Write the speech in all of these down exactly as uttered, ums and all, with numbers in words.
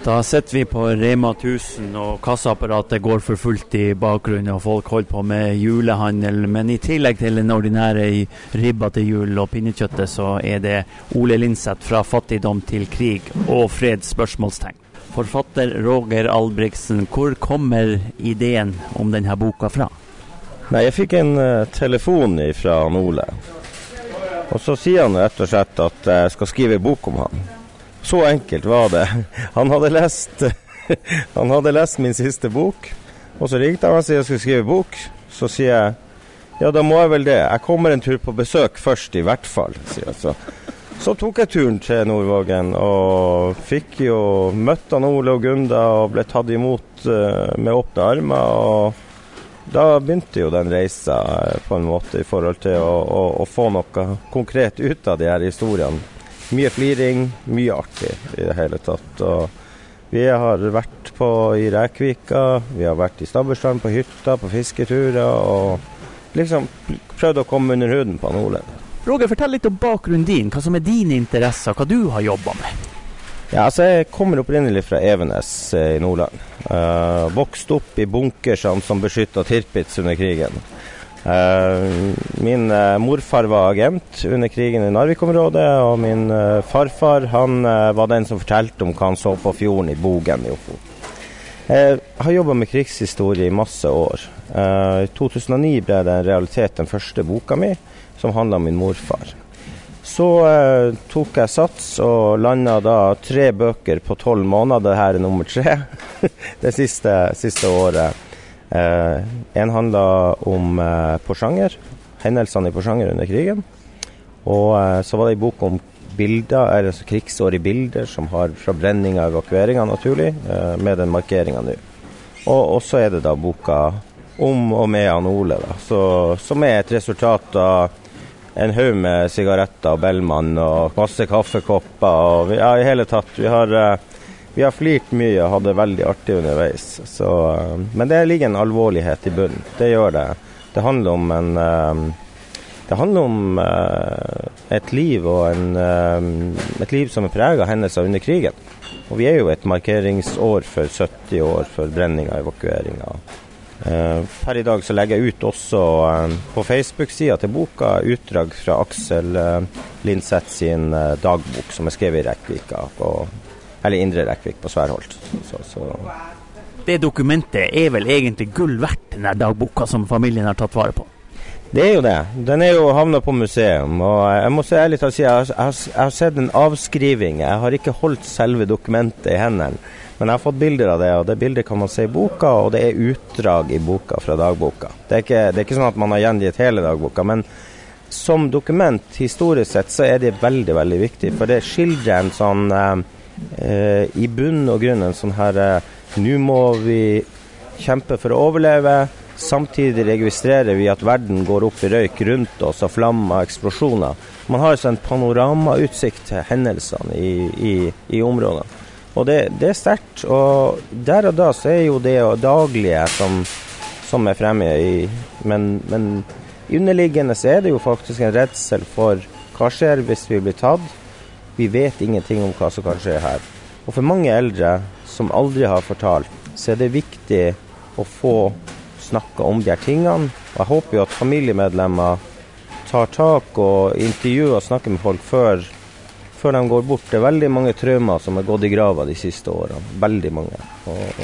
Da sitter vi på Rema tusen, og kassaapparatet går for fullt i bakgrunnen, og folk holder på med julehandel. Men i tillegg til den ordinære ribba til jul og pinnekjøttet, så er det Ole Lindseth fra Fattigdom til krig og fred spørsmålstegn. Forfatter Roger Albrigtsen, hvor kommer ideen om denne boka fra? Nei, jeg fikk en uh, telefon fra Ole. Og så sier han rett og slett at jeg skal skrive bok om han. Så enkelt var det. Han hadde lest, han hadde lest min siste bok, og så ringte han og sier jeg skulle skrive bok. Så sier jeg, ja da må jeg vel det. Jeg kommer en tur på besøk først i hvert fall, sier jeg så. Så tok jeg turen til Nordvågen, og fikk jo møtt han Ole og Gunda, og ble tatt imot uh, med åpne armer, og da begynte jo den reisa på en måte i forhold til å, å, å få noe konkret ut av de her historiene. Mye fliring, mye artig i det hele tatt. Og vi har vært på i Rækvika, vi har vært i Stabbursdalen på hytta, på fisketurer, og liksom prøvd å komme under huden på Ole. Roger, fortell litt om bakgrunnen din, hva som er dine interesser, hva du har jobbet med. Ja, altså jeg kommer opprinnelig fra Evenes i Nordland. Uh, vokst opp i bunkersene som beskyttet Tirpitz under krigen. Uh, min uh, morfar var agent under krigen i Narvik-området, og min uh, farfar han uh, var den som fortalte om hva han så på fjorden i Bogen i Ofo. Jeg har jobbet med krigshistorie i masse år. Uh, I to tusen og ni ble det en realitet den første boka mi, som handlet om min morfar. Så uh, tok jeg sats og landet da tre bøker på tolv måneder, her er nummer tre, det siste, siste året. Uh, en handlet om uh, Porsanger, hendelsene i Porsanger under krigen, og uh, så var det en bok om bilder, eller altså krigsår i bilder, som har fra brenning og evakueringer naturlig, uh, med den markeringen nå. Og, og så er det da boka om og med han Ole, da, så, som er et resultat av en haug med sigaretter og Bellman og masse kaffekopper, og vi, ja, i hele tatt, vi har... Uh, Vi har flirt mye og hadde veldig artig underveis, så, men det ligger en alvorlighet i bunnen. Det gjør det. Det handler om, en, det handler om et liv, og en, et liv som er preget av hendelser under krigen. Og vi er jo et markeringsår for sytti år for brenning og evakueringer. Per i dag så legger jeg ut også på Facebook-siden til boka utdrag fra Aksel Lindseth sin dagbok, som er skrevet i Rækvika på eller Indre Rækvik på Sværholt. Så, så. Det dokumentet er vel egentlig gull verdt, den der dagboka som familien har tatt vare på? Det er jo det. Den er jo havnet på museum, og jeg må si ærlig til å si, jeg har, jeg, har, jeg har sett en avskriving. Jeg har ikke holdt selve dokumentet i hendene, men jeg har fått bilder av det, og det bildet kan man se i boka, og det er utdrag i boka fra dagboka. Det er ikke, det er ikke sånn at man har gjengitt hele dagboka, men som dokument, historisk sett, så er det veldig, veldig viktig, for det skildrer en sånn... Eh, Uh, i bunn og grunn en sånn her uh, nå må vi kjempe for å overleve, samtidig registrerer vi at verden går opp i røyk rundt oss og flammer og eksplosjoner. Man har sånn panoramautsikt til hendelsene i, i, i områdene, og det, det er sterkt, og der og da så er jo det daglige som, som er fremme i, men, men underliggende så er det jo faktisk en redsel for hva skjer hvis vi blir tatt. Vi vet ingenting om hva som kan skje her. Og for mange eldre som aldri har fortalt, så er det viktig å få snakket om de her tingene. Og jeg håper jo at familiemedlemmer tar tak og intervjuer og snakker med folk før, før de går bort. Det er veldig mange traumer som er gått i grava de siste årene. Veldig mange. Og,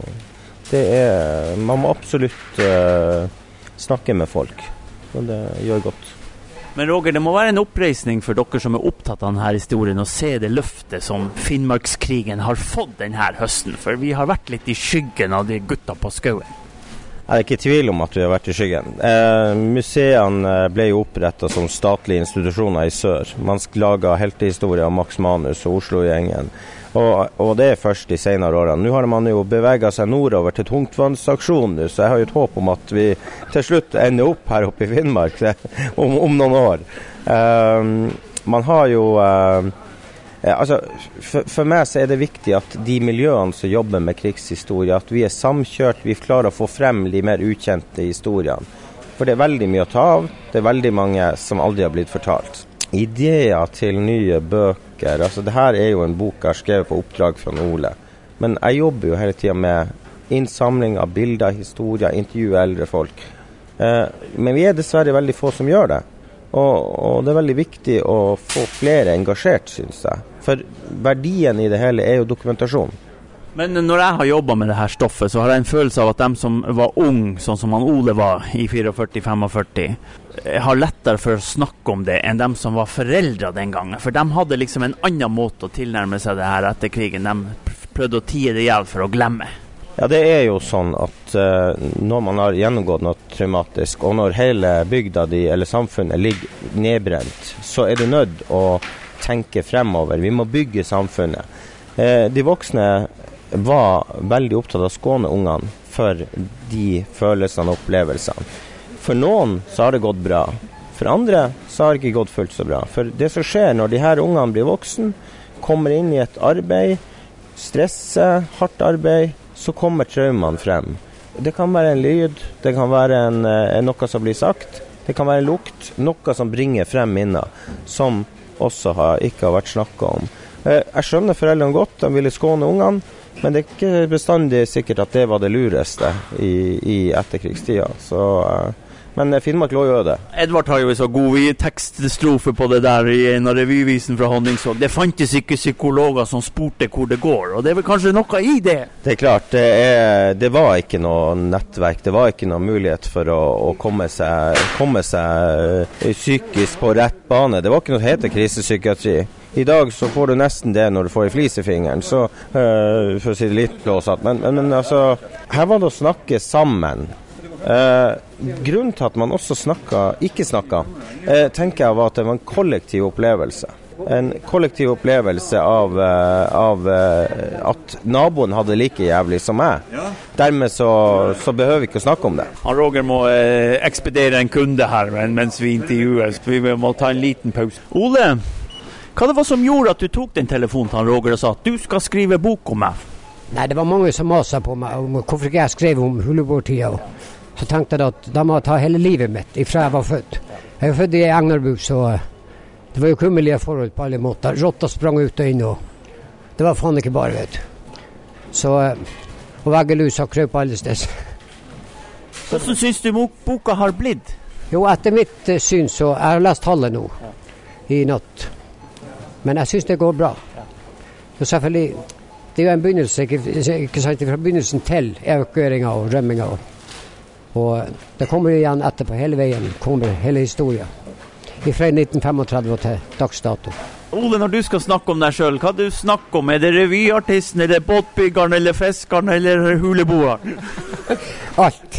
og det er, man må absolutt uh, snakke med folk. Og det gjør godt. Men Roger, det må være en oppreisning for dere som er opptatt av denne historien, og se det løftet som Finnmarkskrigen har fått denne høsten, for vi har vært litt i skyggen av de gutta på skauen. Jeg er ikke i tvil om at vi har vært i skyggen. Eh, museene ble jo opprettet som statlige institusjoner i sør. Man laget heltehistorie av Max Manus og Oslo-gjengen, og, og det er først de senere årene. Nå har man jo beveget seg nordover til tungtvannsaksjonen, så jeg har jo et håp om at vi til slutt ender opp her oppe i Finnmark om, om noen år. Eh, man har jo... Eh, Altså, for, for meg så er det viktig at de miljøene som jobber med krigshistorie, at vi er samkjørt, vi klarer å få frem de mer ukjente historiene. For det er veldig mye å ta av, det er veldig mange som aldri har blitt fortalt. Ideer til nye bøker, altså det her er jo en bok jeg har skrevet på oppdrag fra Ole. men jeg jobber jo hele tiden med innsamling av bilder, historier, intervjuer eldre folk. Eh, men vi er dessverre veldig få som gjør det. Og, og det er veldig viktig å få flere engasjert, synes jeg. For verdien i det hele er jo dokumentasjon. Men når jeg har jobbet med det her stoffet, så har jeg en følelse av at de som var ung, sånn som han Ole var i førtifire til femogførti, har lettere for å snakke om det enn de som var foreldre den gangen. For de hadde liksom en annen måte å tilnærme seg det her etter krigen. De prøvde å tie det ihjel for å glemme. Ja, det er jo sånn at uh, når man har gjennomgått noe traumatisk, og når hele bygda di eller samfunnet ligger nedbrent, så er det nødt å tenke fremover. Vi må bygge samfunnet. Uh, de voksne var veldig opptatt av å skåne ungene for de følelsene og opplevelsene. For noen så har det gått bra. For andre så har det ikke gått fullt så bra. For det som skjer når de her ungene blir voksen, kommer inn i et arbeid, stresser, hardt arbeid, så kommer traumene frem. Det kan være en lyd, det kan være en, en, noe som blir sagt, det kan være en lukt, noe som bringer frem minner, som også har, ikke har vært snakket om. Jeg skjønner foreldrene godt, de ville skåne ungene, men det er ikke bestandig sikkert at det var det lureste i, i etterkrigstida. Så, men Finnmark lå jo det. Edvard har jo så god tekststrofe på det der i en av revyvisen fra Honningsvåg. Det fantes ikke psykologer som spurte hvor det går, og det er vel kanskje noe i det? Det er klart, det, er, det var ikke noe nettverk, det var ikke noe mulighet for å, å komme seg, komme seg psykisk på rett bane. Det var ikke noe som heter krisepsykiatri. I dag så får du nesten det når du får i flis i fingeren, så øh, for å si det litt blåsatt. Men, men, men altså, her var det å snakke sammen. Uh, grunnen til at man også snakket, ikke snakket, uh, tenker jeg var at det var en kollektiv opplevelse. En kollektiv opplevelse av, uh, av uh, at naboen hadde like jævlig som meg. Dermed så, så behøver vi ikke å snakke om det. Han Roger må uh, ekspedere en kunde her mens vi intervjuer, så vi må ta en liten pause. Ole, hva det var som gjorde at du tok den telefonen til han Roger og sa at du skal skrive bok om meg? Nei, det var mange som maset på meg om hvorfor ikke jeg skrev om Huleborg-tida. Så tenkte jeg at da må jeg ta hele livet mitt ifra jeg var født. Jeg er født i Engerbu, så det var jo kummelige forhold på alle måter. Rotta sprang ut og inn, og det var faen ikke bare, vet du. Så, og veggelusa krøp alle steds. Hvordan synes du boka har blitt? Jo, etter mitt syn så jeg har lest halve nå i natt. Men jeg synes det går bra. Og selvfølgelig, det er jo en begynnelse, ikke, ikke sant, fra begynnelsen til evakueringa og rømminga. Og det kommer igjen etterpå, hele veien kommer hele historien. Fra nitten femogtredve til dagsdato. Ole, når du skal snakke om deg selv, hva du snakker om? Er det revyartisten, er det båtbyggeren, eller fiskeren, eller huleboeren? Alt.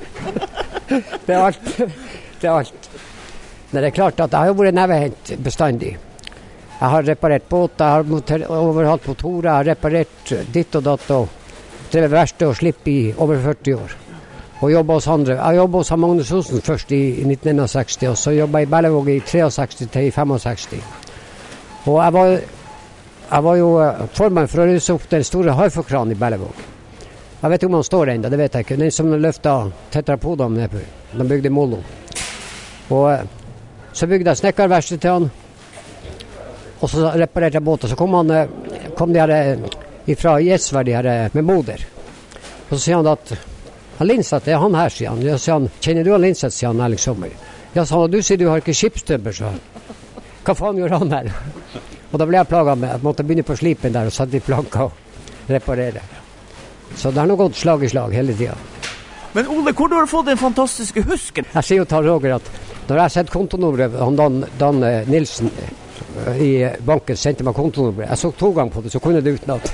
Det er alt. Det er alt. Men det er klart at jeg har vært nevehendt bestandig. Jeg har reparert båt, jeg har overholdt motorer, jeg har reparert ditt og datt og drevet verste og slipp i over førti år. Og jobbet hos andre. Jeg jobbet hos Magnus Olsen først i nitten sekstién, og så jobbet jeg i Berlevåg i sekstitre til femogseksti. Og jeg var, jeg var jo formann for å rysse opp den store Haifa-kranen i Berlevåg. Jeg vet ikke om han står enda, det vet jeg ikke. Den som løftet tetrapodene ned på. De bygde Molo. Og så bygde jeg snekkerverksted til han, og så reparerte jeg båter. Så kom, han, kom de her ifra Gjesvær, de her med moder. Og så sier han at han Linseth, det er han her, sier han. Jeg sier han, kjenner du han Linseth, sier han Erling Sommer. Ja, sa han, du sier du har ikke skipstømper, så hva faen gjør han her? Og da ble jeg plaget med at jeg måtte begynne på slipen der og sette i planka og reparere. Så det har nå gått slag i slag hele tiden. Men Ole, hvor har du fått den fantastiske husken? Jeg sier jo til Roger at når jeg har sett kontonummeret, han Dan, Dan Nilsen i banken sendte meg kontonummeret, jeg så to ganger på det, så kunne det utenat.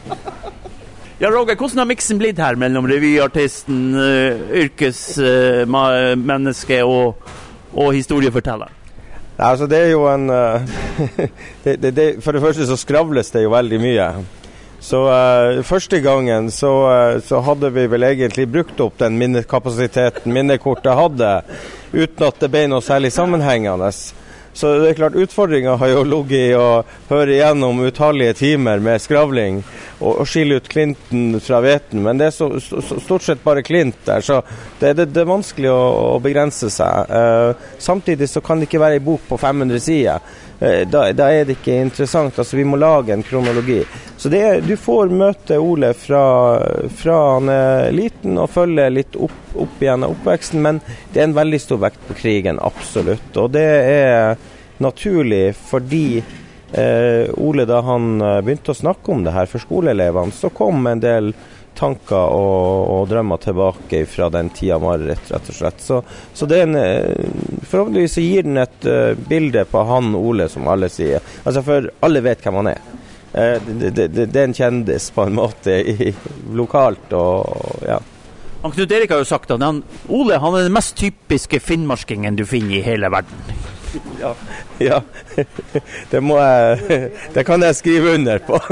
Ja, Roger, hvordan har miksen blitt her mellom revyartisten, uh, yrkesmenneske uh, og, og historieforteller? Ja, altså det er jo en... Uh, det, det, det, for det første så skravles det jo veldig mye. Så uh, første gangen så, uh, så hadde vi vel egentlig brukt opp den minnekapasiteten minnekortet hadde, uten at det ble noe særlig sammenhengende. Så det er klart, utfordringen har jo ligget i å høre igjennom utallige timer med skravling og, og skille ut klinten fra veten, men det er så, så, stort sett bare klint der, så det, det, det er vanskelig å, å begrense seg. Uh, samtidig så kan det ikke være en bok på fem hundre sider, da, da er det ikke interessant. Altså, vi må lage en kronologi. Så det er, du får møte Ole fra, fra han er liten og følge litt opp, opp igjen av oppveksten, men det er en veldig stor vekt på krigen, absolutt. Og det er naturlig fordi eh, Ole, da han begynte å snakke om det her for skoleelevene, så kom en del tanker og, og drømmer tilbake fra den tida mareritt, rett og slett. Så, så det er en, forhåpentligvis så gir den et uh, bilde på han Ole, som alle sier. Altså, for alle vet hvem han er. Uh, det, det, det, det er en kjendis på en måte i, lokalt, og ja. Han Knut Erik har jo sagt at han, Ole han er den mest typiske finnmarskingen du finner i hele verden. Ja, ja. Det må jeg, det kan jeg skrive under på.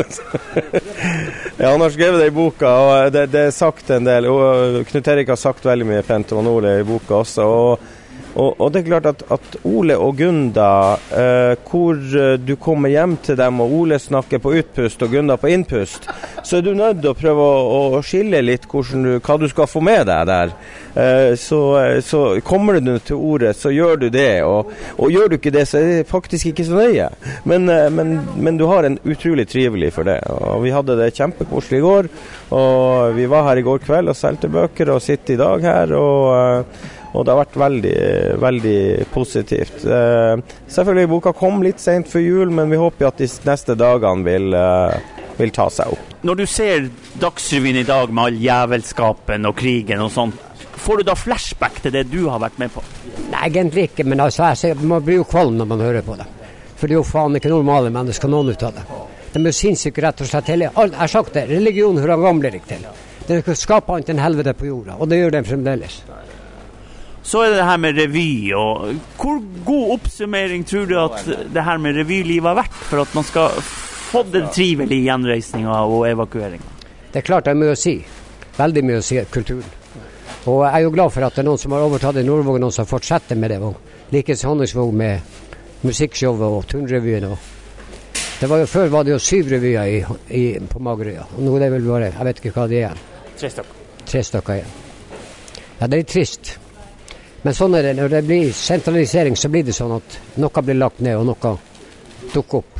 Ja, han har skrevet det i boka, og det, det er sagt en del, og Knut Erik har sagt veldig mye pent om Ole i boka også, og Og, og det er klart at, at Ole og Gunda, eh, hvor du kommer hjem til dem, og Ole snakker på utpust og Gunda på innpust, så er du nødt til å prøve å, å skille litt hvordan du, hva du skal få med deg der. Eh, så, så kommer du til ordet, så gjør du det, og, og gjør du ikke det, så er det faktisk ikke så nøye. Men, men, men du har en utrolig trivelig for det. Og vi hadde det kjempekoselig i går, og vi var her i går kveld og solgte bøker og sitter i dag her, og Og det har vært veldig, veldig positivt. Eh, selvfølgelig, boka kom litt sent før jul, men vi håper at de neste dagene vil, eh, vil ta seg opp. Når du ser Dagsrevyen i dag med all jævelskapen og krigen og sånt, får du da flashback til det du har vært med på? Nei, egentlig ikke, men altså, jeg ser, man blir jo kvalm når man hører på det. For det er jo faen ikke normale mennesker noen ut av det. De er jo sinnssyke rett og slett hele. Jeg har sagt det, religion hører gamle ikke til. Det skaper annet enn helvete på jorda, og det gjør de fremdeles. Så er det her med revy, og hvor god oppsummering tror du at det her med revylivet har vært for at man skal få den trivelige gjenreisningen og evakueringen? Det er klart det er mye å si. Veldig mye å si kulturen. Og jeg er jo glad for at det er noen som har overtatt i Nordvåg, noen som fortsetter med det. Og likes Honningsvåg med musikkshowet og turnrevyen. Det var jo, før var det jo syv revyer i, i, på Magerøya. Og nå er det vel bare, jeg vet ikke hva det er. Tre stykker. Tre stykker igjen. Ja, det er litt trist. Men sånn er det, når det blir sentralisering, så blir det sånn at noe blir lagt ned, og noe dukker opp.